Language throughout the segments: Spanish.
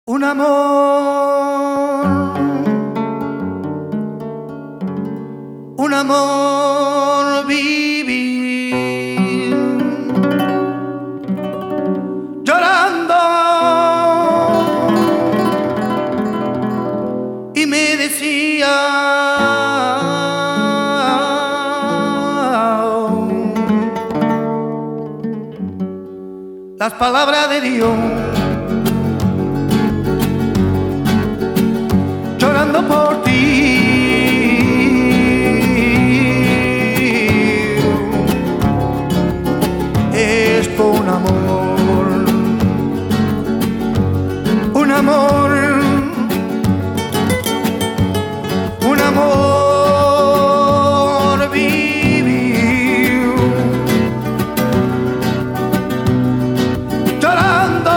Un amor vivir llorando y me decía las palabras de Dios. Llorando por ti, es con amor, un amor, un amor vivir, llorando.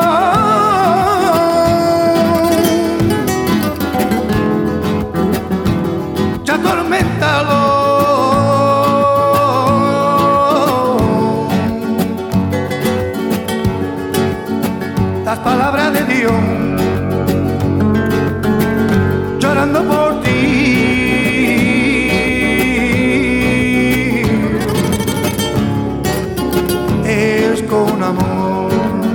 Atorméntalo, las palabras de Dios, llorando por ti, es con amor.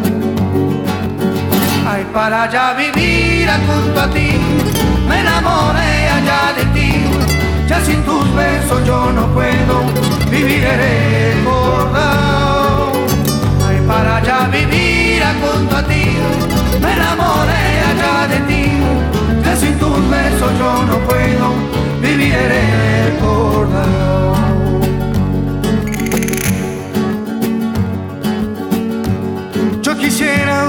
Ay, para allá vivir junto a ti, me enamoré allá de ti. Ya sin tus besos yo no puedo vivir recordado. Ay, para allá vivir junto a ti, me enamoré allá de ti. Ya sin tus besos yo no puedo vivir recordado. Yo quisiera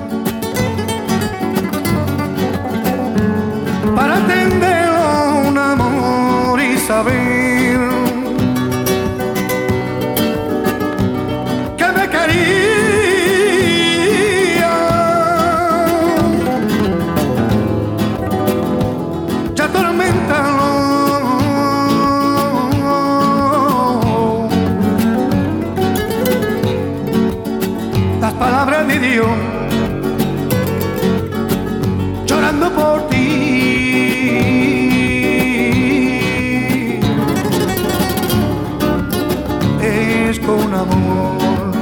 para atender un amor y saber que me quería. Ya atorméntalo, las palabras de Dios, llorando por ti. Con amor,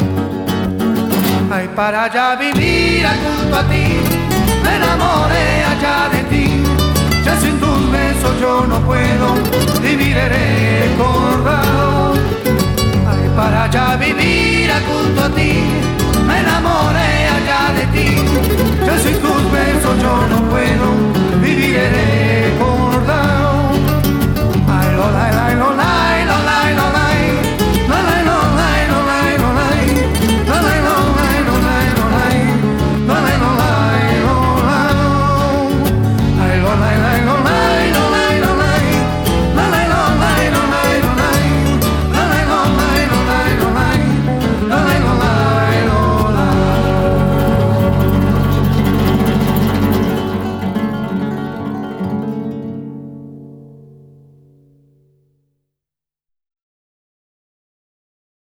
ay, para allá vivir junto a ti, me enamoré allá de ti. Ya sin tus besos yo no puedo vivir recordado. Ay, para allá vivir junto a ti,